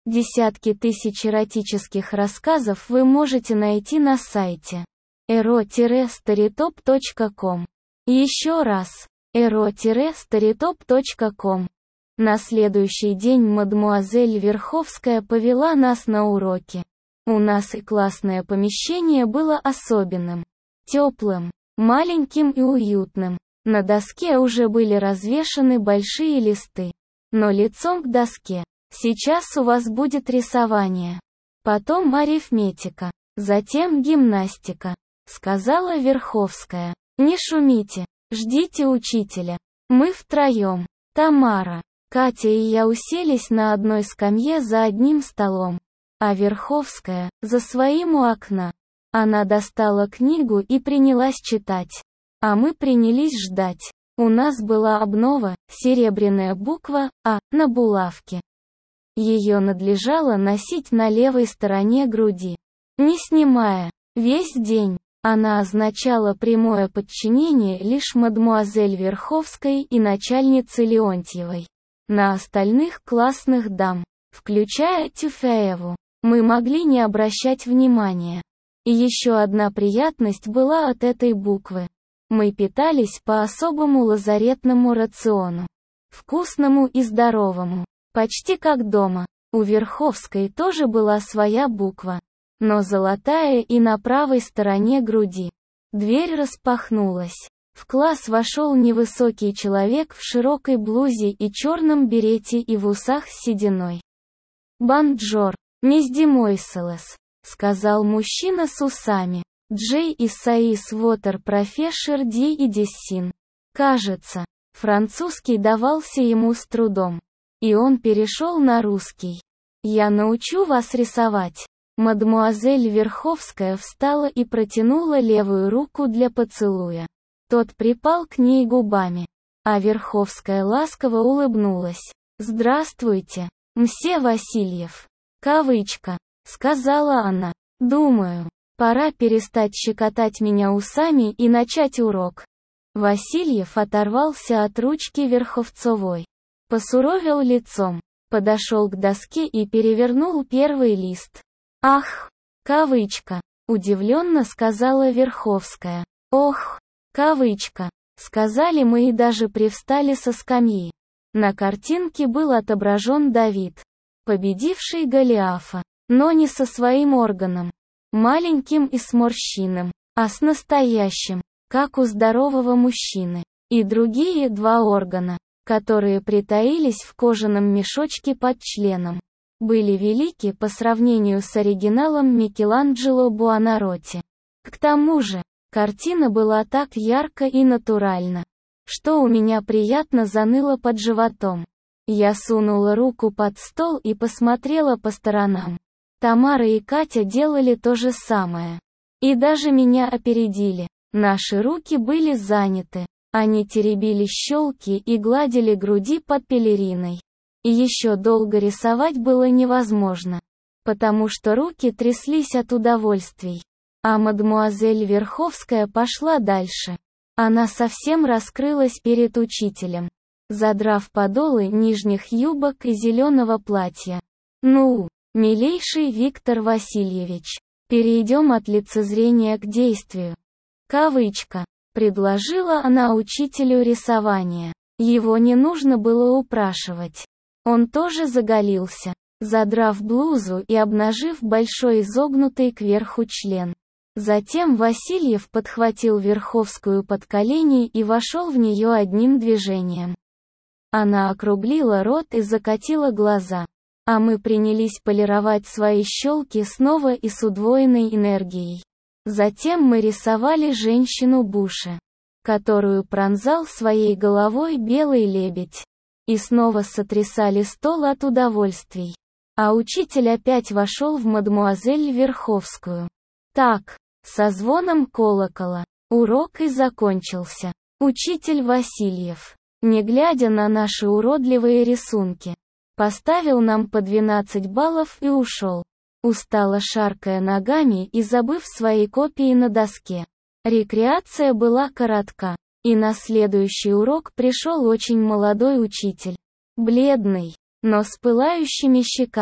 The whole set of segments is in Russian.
Десятки тысяч эротических рассказов вы можете найти на сайте ero-storytop.com. Еще раз, ero-storytop.com. На следующий день мадмуазель Верховская повела нас на уроки. У нас и классное помещение было особенным, теплым, маленьким и уютным. На доске уже были развешаны большие листы, но лицом к доске. Сейчас у вас будет рисование, потом арифметика, затем гимнастика, сказала Верховская. Не шумите, ждите учителя. Мы втроем, Тамара, Катя и я уселись на одной скамье за одним столом, а Верховская за своим у окна. Она достала книгу и принялась читать, а мы принялись ждать. У нас была обнова, серебряная буква «А» на булавке. Ее надлежало носить на левой стороне груди, не снимая, весь день. Она означала прямое подчинение лишь мадмуазель Верховской и начальнице Леонтьевой. На остальных классных дам, включая Тюфееву, мы могли не обращать внимания. И еще одна приятность была от этой буквы. Мы питались по особому лазаретному рациону. Вкусному и здоровому. Почти как дома. У Верховской тоже была своя буква, но золотая и на правой стороне груди. Дверь распахнулась. В класс вошел невысокий человек в широкой блузе и черном берете и в усах с сединой. «Бонджор, мисс Демойселес», — сказал мужчина с усами. Джей и Саис Вотер профессор Ди и Дессин. Кажется, французский давался ему с трудом. И он перешел на русский. «Я научу вас рисовать». Мадмуазель Верховская встала и протянула левую руку для поцелуя. Тот припал к ней губами. А Верховская ласково улыбнулась. «Здравствуйте, мсье Васильев». «Кавычка», — сказала она. «Думаю, пора перестать щекотать меня усами и начать урок». Васильев оторвался от ручки Верховцовой. Посуровил лицом, подошел к доске и перевернул первый лист. «Ах!» «Кавычка», — удивленно сказала Верховская. «Ох!» «Кавычка», — сказали мы и даже привстали со скамьи. На картинке был отображен Давид, победивший Голиафа, но не со своим органом, маленьким и с морщинами, а с настоящим, как у здорового мужчины, и другие два органа, которые притаились в кожаном мешочке под членом, были велики по сравнению с оригиналом Микеланджело Буонаротти. К тому же, картина была так ярко и натуральна, что у меня приятно заныло под животом. Я сунула руку под стол и посмотрела по сторонам. Тамара и Катя делали то же самое. И даже меня опередили. Наши руки были заняты. Они теребили щелки и гладили груди под пелериной. И еще долго рисовать было невозможно, потому что руки тряслись от удовольствий. А мадмуазель Верховская пошла дальше. Она совсем раскрылась перед учителем, задрав подолы нижних юбок и зеленого платья. «Ну, милейший Виктор Васильевич, перейдем от лицезрения к действию». Кавычка. Предложила она учителю рисования. Его не нужно было упрашивать. Он тоже заголился, задрав блузу и обнажив большой изогнутый кверху член. Затем Васильев подхватил Верховскую под колени и вошел в нее одним движением. Она округлила рот и закатила глаза. А мы принялись полировать свои щелки снова и с удвоенной энергией. Затем мы рисовали женщину Буше, которую пронзал своей головой белый лебедь. И снова сотрясали стол от удовольствий. А учитель опять вошел в мадмуазель Верховскую. Так, со звоном колокола, урок и закончился. Учитель Васильев, не глядя на наши уродливые рисунки, поставил нам по 12 баллов и ушел, устало шаркая ногами и забыв свои копии на доске. Рекреация была коротка, и на следующий урок пришел очень молодой учитель. Бледный, но с пылающими щеками.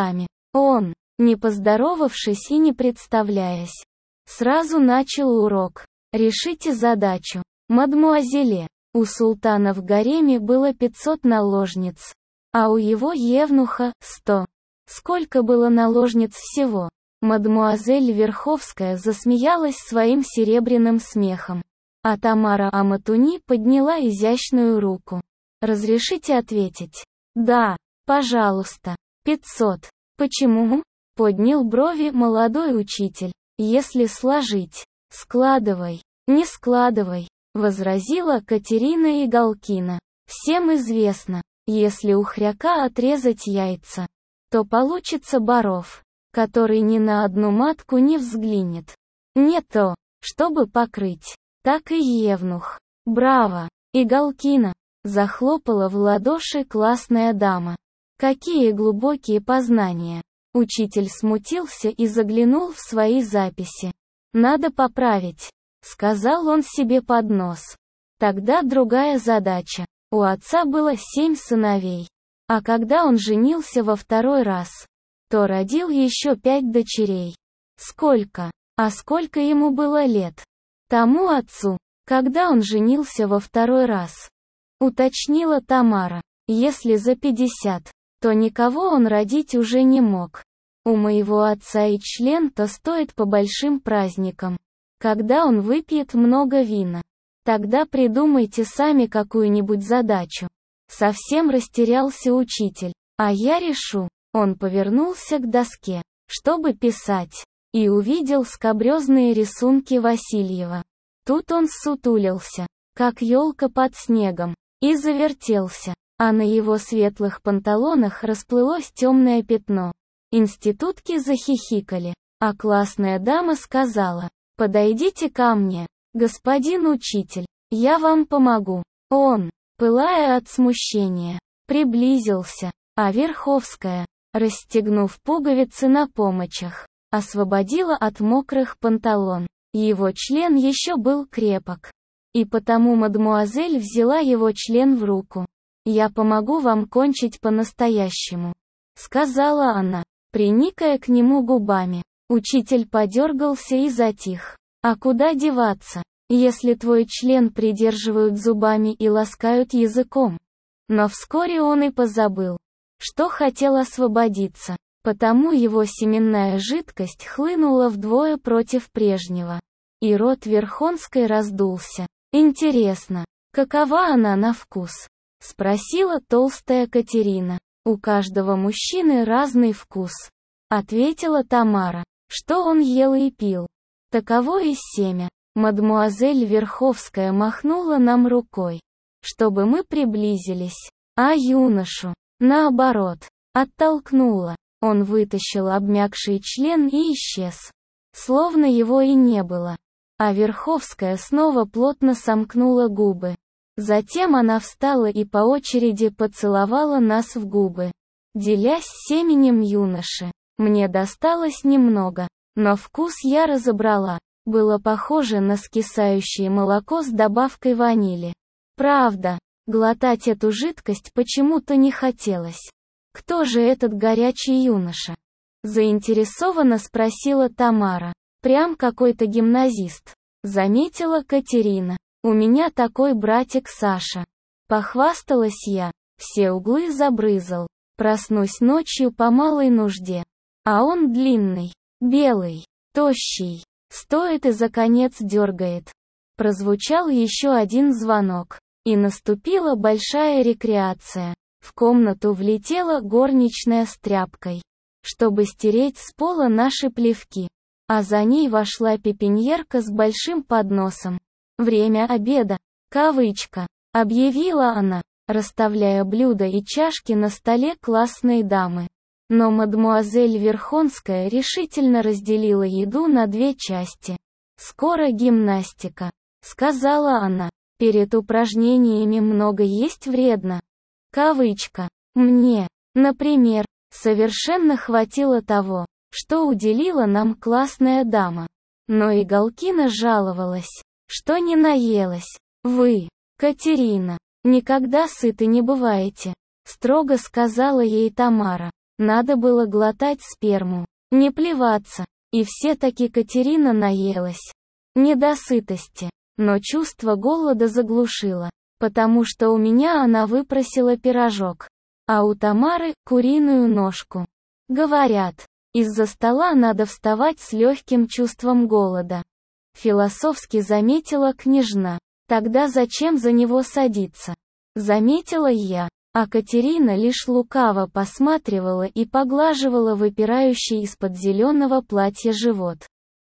Он, не поздоровавшись и не представляясь, сразу начал урок. Решите задачу. Мадмуазеле, у султана в гареме было 500 наложниц, а у его евнуха 100. Сколько было наложниц всего? Мадмуазель Верховская засмеялась своим серебряным смехом. А Тамара Аматуни подняла изящную руку. «Разрешите ответить?» «Да, пожалуйста. 500. Почему?» Поднял брови молодой учитель. «Если сложить. Складывай. Не складывай», возразила Катерина Иголкина. «Всем известно, если у хряка отрезать яйца, то получится боров, который ни на одну матку не взглянет. Не то, чтобы покрыть, так и евнух. Браво, Иголкина!» Захлопала в ладоши классная дама. «Какие глубокие познания!» Учитель смутился и заглянул в свои записи. «Надо поправить», — сказал он себе под нос. Тогда другая задача. У отца было 7 сыновей. А когда он женился во второй раз, то родил еще 5 дочерей. Сколько? А сколько ему было лет? Тому отцу, когда он женился во второй раз. Уточнила Тамара. Если за 50, то никого он родить уже не мог. У моего отца и член-то стоит по большим праздникам. Когда он выпьет много вина, тогда придумайте сами какую-нибудь задачу. Совсем растерялся учитель. А я решу. Он повернулся к доске, чтобы писать, и увидел скабрёзные рисунки Васильева. Тут он ссутулился, как елка под снегом, и завертелся, а на его светлых панталонах расплылось темное пятно. Институтки захихикали, а классная дама сказала: «Подойдите ко мне, господин учитель, я вам помогу». Он, пылая от смущения, приблизился, а Верховская, расстегнув пуговицы на помочах, освободила от мокрых панталон. Его член еще был крепок. И потому мадмуазель взяла его член в руку. «Я помогу вам кончить по-настоящему», — сказала она, приникая к нему губами. Учитель подергался и затих. А куда деваться, если твой член придерживают зубами и ласкают языком? Но вскоре он и позабыл, что хотел освободиться, потому его семенная жидкость хлынула вдвое против прежнего. И рот Верхонской раздулся. «Интересно, какова она на вкус?» — спросила толстая Катерина. «У каждого мужчины разный вкус», — ответила Тамара. «Что он ел и пил? Таково и семя». Мадмуазель Верховская махнула нам рукой, чтобы мы приблизились, а юношу, наоборот, оттолкнула. Он вытащил обмякший член и исчез, словно его и не было. А Верховская снова плотно сомкнула губы. Затем она встала и по очереди поцеловала нас в губы, делясь семенем юноши. Мне досталось немного, но вкус я разобрала. Было похоже на скисающее молоко с добавкой ванили. Правда, глотать эту жидкость почему-то не хотелось. «Кто же этот горячий юноша?» — заинтересованно спросила Тамара. «Прям какой-то гимназист», — заметила Катерина. «У меня такой братик Саша». Похвасталась я. Все углы забрызал. Проснусь ночью по малой нужде. А он длинный, белый, тощий. Стоит и за конец дергает. Прозвучал еще один звонок. И наступила большая рекреация. В комнату влетела горничная с тряпкой, чтобы стереть с пола наши плевки. А за ней вошла пепеньерка с большим подносом. «Время обеда», кавычка, объявила она, расставляя блюда и чашки на столе классной дамы. Но мадмуазель Верхонская решительно разделила еду на 2 части. «Скоро гимнастика», — сказала она. «Перед упражнениями много есть вредно». Кавычка. «Мне, например, совершенно хватило того, что уделила нам классная дама». Но Иголкина жаловалась, что не наелась. «Вы, Катерина, никогда сыты не бываете», — строго сказала ей Тамара. Надо было глотать сперму, не плеваться. И все-таки Катерина наелась. Не до сытости, но чувство голода заглушило, потому что у меня она выпросила пирожок, а у Тамары – куриную ножку. Говорят, из-за стола надо вставать с легким чувством голода. Философски заметила княжна. Тогда зачем за него садиться? Заметила я, а Катерина лишь лукаво посматривала и поглаживала выпирающий из-под зеленого платья живот.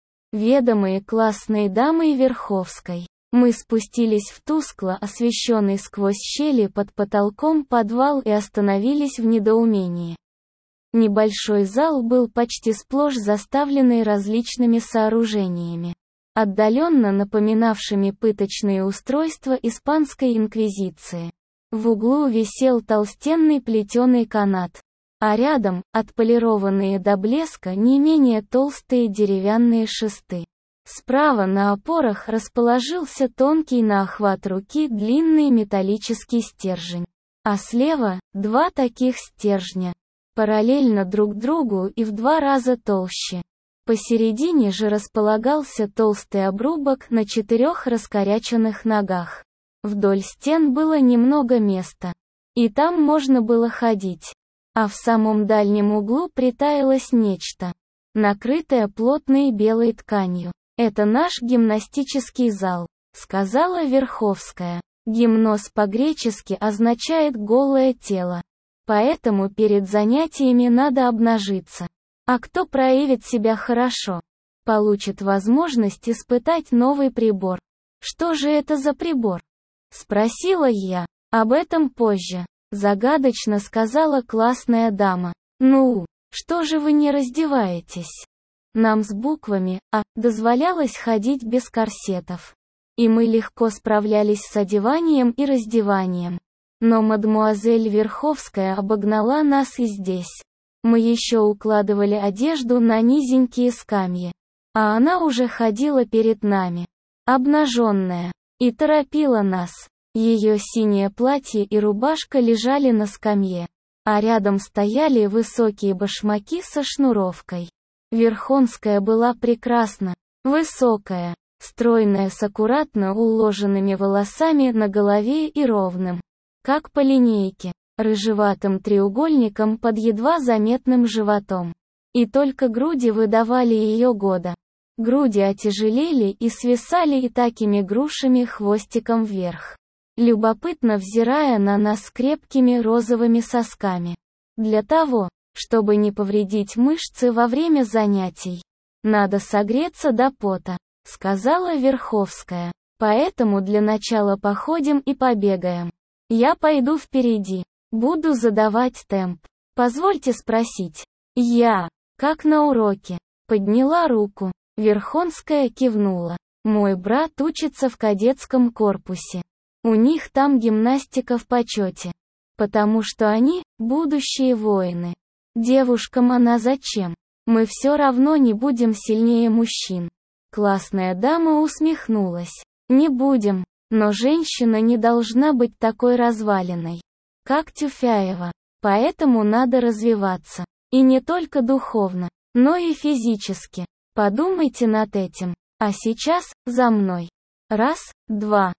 Ведомые классные дамы Верховской, мы спустились в тускло освещенный сквозь щели под потолком подвал и остановились в недоумении. Небольшой зал был почти сплошь заставленный различными сооружениями, отдаленно напоминавшими пыточные устройства испанской инквизиции. В углу висел толстенный плетеный канат, а рядом, отполированные до блеска не менее толстые деревянные шесты. Справа на опорах расположился тонкий на охват руки длинный металлический стержень, а слева – два таких стержня, параллельно друг другу и в 2 раза толще. Посередине же располагался толстый обрубок на 4 раскоряченных ногах. Вдоль стен было немного места, и там можно было ходить. А в самом дальнем углу притаилось нечто, накрытое плотной белой тканью. «Это наш гимнастический зал», — сказала Верховская. Гимноз по-гречески означает «голое тело». Поэтому перед занятиями надо обнажиться. А кто проявит себя хорошо, получит возможность испытать новый прибор. Что же это за прибор? Спросила я. Об этом позже. Загадочно сказала классная дама. Ну, что же вы не раздеваетесь? Нам с буквами «А» дозволялось ходить без корсетов. И мы легко справлялись с одеванием и раздеванием. Но мадмуазель Верховская обогнала нас и здесь. Мы еще укладывали одежду на низенькие скамьи. А она уже ходила перед нами, обнаженная, и торопила нас. Ее синее платье и рубашка лежали на скамье, а рядом стояли высокие башмаки со шнуровкой. Верховская была прекрасна, высокая, стройная с аккуратно уложенными волосами на голове и ровным, как по линейке, рыжеватым треугольником под едва заметным животом. И только груди выдавали ее года. Груди отяжелели и свисали и такими грушами хвостиком вверх, любопытно взирая на нас крепкими розовыми сосками. Для того, чтобы не повредить мышцы во время занятий, надо согреться до пота, сказала Верховская. Поэтому для начала походим и побегаем. Я пойду впереди, буду задавать темп. Позвольте спросить. Я, как на уроке, подняла руку. Верховская кивнула. Мой брат учится в кадетском корпусе. У них там гимнастика в почете. Потому что они – будущие воины. Девушкам она зачем? Мы все равно не будем сильнее мужчин. Классная дама усмехнулась. Не будем, но женщина не должна быть такой развалиной, как Тюфяева. Поэтому надо развиваться. И не только духовно, но и физически. Подумайте над этим. А сейчас, за мной. Раз, два,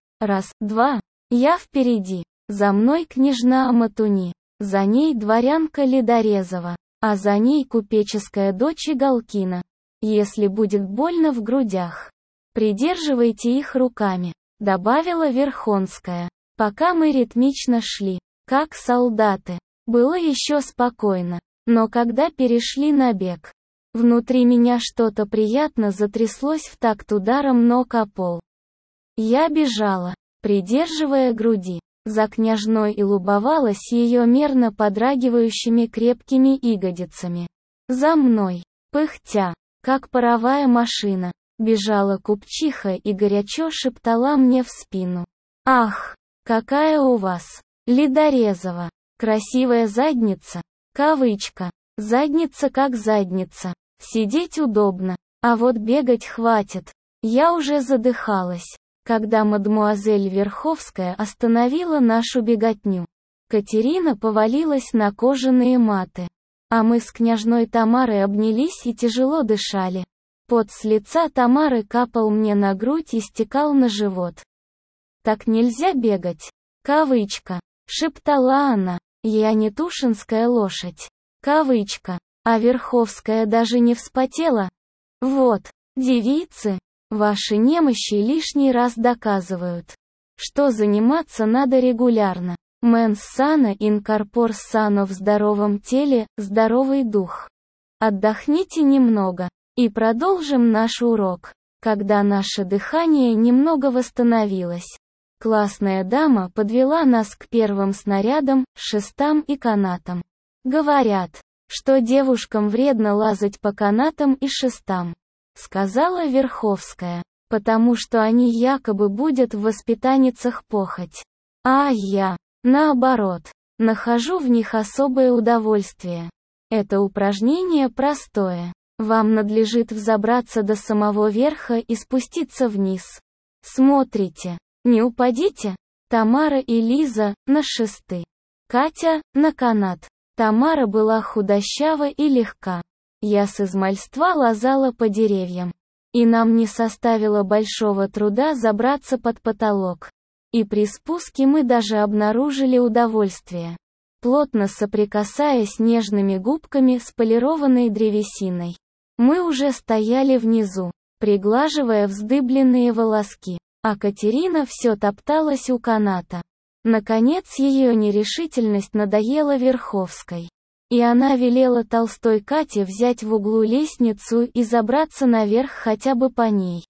я впереди. За мной княжна Аматуни. За ней дворянка Ледорезова. А за ней купеческая дочь Игалкина. Если будет больно в грудях, придерживайте их руками, добавила Верховская. Пока мы ритмично шли, как солдаты, было еще спокойно. Но когда перешли на бег, внутри меня что-то приятно затряслось в такт ударом ног о пол. Я бежала, придерживая груди, за княжной и любовалась ее мерно подрагивающими крепкими ягодицами. За мной, пыхтя, как паровая машина, бежала купчиха и горячо шептала мне в спину. «Ах, какая у вас, Ледорезова, красивая задница!» Кавычка. Задница как задница. Сидеть удобно, а вот бегать хватит. Я уже задыхалась, когда мадмуазель Верховская остановила нашу беготню. Катерина повалилась на кожаные маты. А мы с княжной Тамарой обнялись и тяжело дышали. Пот с лица Тамары капал мне на грудь и стекал на живот. «Так нельзя бегать!» Кавычка. Шептала она. «Я не тушинская лошадь». Кавычка. А Верховская даже не вспотела. Вот, девицы, ваши немощи лишний раз доказывают, что заниматься надо регулярно. Mens sana in corpore sano, в здоровом теле, здоровый дух. Отдохните немного, и продолжим наш урок, когда наше дыхание немного восстановилось. Классная дама подвела нас к первым снарядам, шестам и канатам. Говорят, что девушкам вредно лазать по канатам и шестам, сказала Верховская, потому что они якобы будут в воспитанницах похоть. А я, наоборот, нахожу в них особое удовольствие. Это упражнение простое. Вам надлежит взобраться до самого верха и спуститься вниз. Смотрите, не упадите. Тамара и Лиза на шесты. Катя на канат. Тамара была худощава и легка. Я с измальства лазала по деревьям. И нам не составило большого труда забраться под потолок. И при спуске мы даже обнаружили удовольствие. Плотно соприкасаясь нежными губками с полированной древесиной. Мы уже стояли внизу, приглаживая вздыбленные волоски, а Катерина все топталась у каната. Наконец ее нерешительность надоела Верховской. И она велела толстой Кате взять в углу лестницу и забраться наверх хотя бы по ней.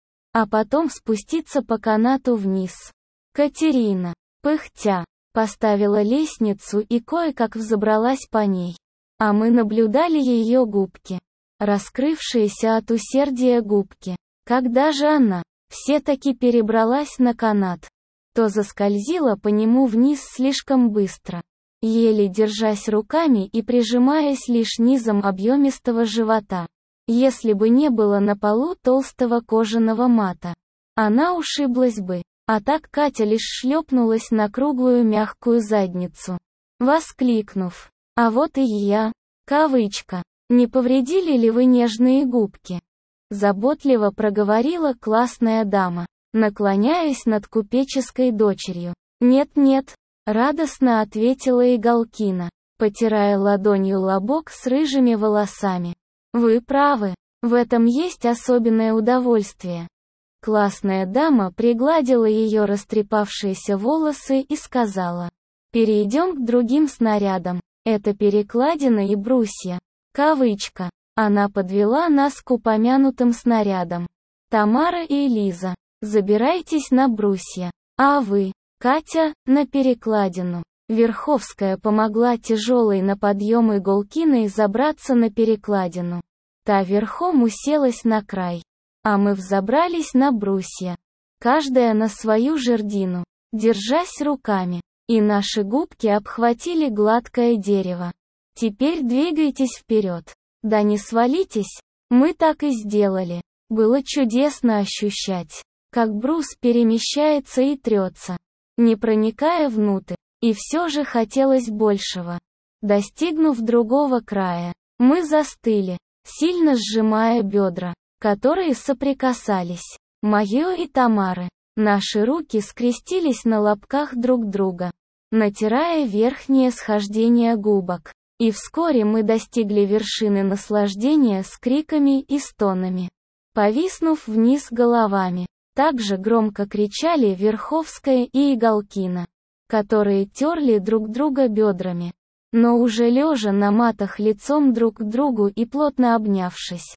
А потом спуститься по канату вниз. Катерина, пыхтя, поставила лестницу и кое-как взобралась по ней. А мы наблюдали ее губки. Раскрывшиеся от усердия губки. Когда же она, все-таки перебралась на канат, то заскользила по нему вниз слишком быстро, еле держась руками и прижимаясь лишь низом объемистого живота. Если бы не было на полу толстого кожаного мата, она ушиблась бы, а так Катя лишь шлепнулась на круглую мягкую задницу, воскликнув: «А вот и я!» Кавычка. «Не повредили ли вы нежные губки?» Заботливо проговорила классная дама, наклоняясь над купеческой дочерью. «Нет-нет», — радостно ответила Иголкина, потирая ладонью лобок с рыжими волосами. «Вы правы, в этом есть особенное удовольствие». Классная дама пригладила ее растрепавшиеся волосы и сказала: «Перейдем к другим снарядам. Это перекладина и брусья». Кавычка. Она подвела нас к упомянутым снарядам. «Тамара и Лиза, забирайтесь на брусья. А вы, Катя, на перекладину». Верховская помогла тяжелой на подъем Иголкиной забраться на перекладину. Та верхом уселась на край. А мы взобрались на брусья. Каждая на свою жердину, держась руками. И наши губки обхватили гладкое дерево. «Теперь двигайтесь вперед. Да не свалитесь». Мы так и сделали. Было чудесно ощущать, как брус перемещается и трется, не проникая внутрь. И все же хотелось большего. Достигнув другого края, мы застыли, сильно сжимая бедра, которые соприкасались. Мое и Тамары. Наши руки скрестились на лобках друг друга, натирая верхнее схождение губок. И вскоре мы достигли вершины наслаждения с криками и стонами. Повиснув вниз головами, также громко кричали Верховская и Иголкина, которые терли друг друга бедрами, но уже лежа на матах лицом друг к другу и плотно обнявшись.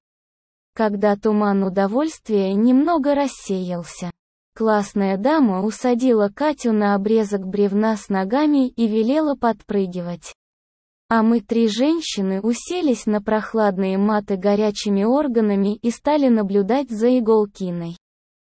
Когда туман удовольствия немного рассеялся, классная дама усадила Катю на обрезок бревна с ногами и велела подпрыгивать. А мы три женщины уселись на прохладные маты горячими органами и стали наблюдать за Иголкиной.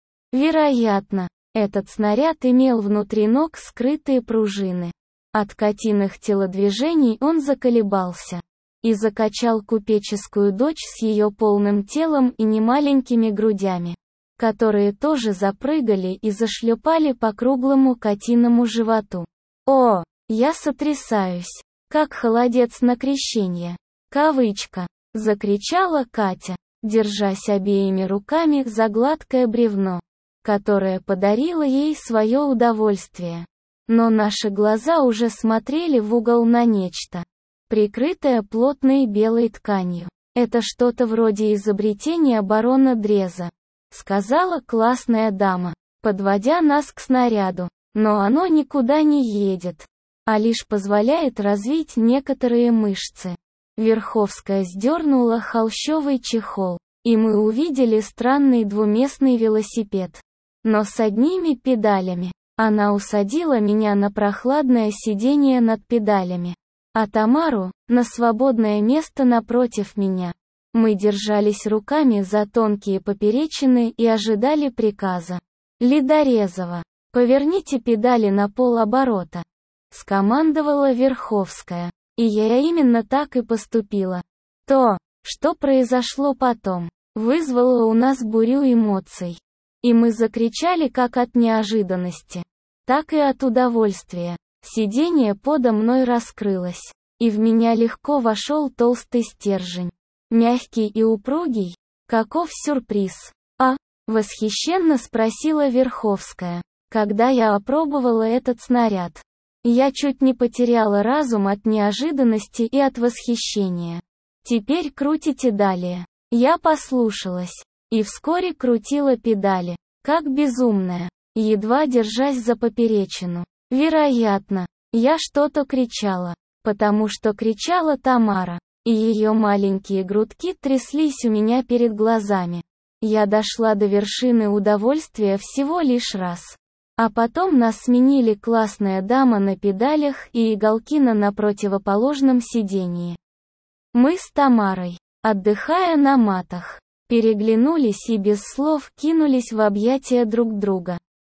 Вероятно, этот снаряд имел внутри ног скрытые пружины. От Катиных телодвижений он заколебался и закачал купеческую дочь с ее полным телом и немаленькими грудями, которые тоже запрыгали и зашлепали по круглому Катиному животу. О, я сотрясаюсь, как холодец на крещение. Кавычка. Закричала Катя, держась обеими руками за гладкое бревно, которое подарило ей свое удовольствие. Но наши глаза уже смотрели в угол на нечто, прикрытое плотной белой тканью. «Это что-то вроде изобретения барона Дреза», — сказала классная дама, подводя нас к снаряду. «Но оно никуда не едет, а лишь позволяет развить некоторые мышцы». Верховская сдернула холщовый чехол, и мы увидели странный двуместный велосипед, но с одними педалями. Она усадила меня на прохладное сиденье над педалями, а Тамару — на свободное место напротив меня. Мы держались руками за тонкие поперечины и ожидали приказа. «Ледорезова, поверните педали на полоборота», — скомандовала Верховская. И я именно так и поступила. То, что произошло потом, вызвало у нас бурю эмоций. И мы закричали как от неожиданности, так и от удовольствия. Сиденье подо мной раскрылось, и в меня легко вошел толстый стержень. Мягкий и упругий. Каков сюрприз! Восхищенно спросила Верховская, когда я опробовала этот снаряд. Я чуть не потеряла разум от неожиданности и от восхищения. «Теперь крутите далее». Я послушалась, и вскоре крутила педали, как безумная, едва держась за поперечину. Вероятно, я что-то кричала, потому что кричала Тамара, и ее маленькие грудки тряслись у меня перед глазами. Я дошла до вершины удовольствия всего лишь раз. А потом нас сменили классная дама на педалях и Иголкина на противоположном сидении. Мы с Тамарой, отдыхая на матах, переглянулись и без слов кинулись в объятия друг друга.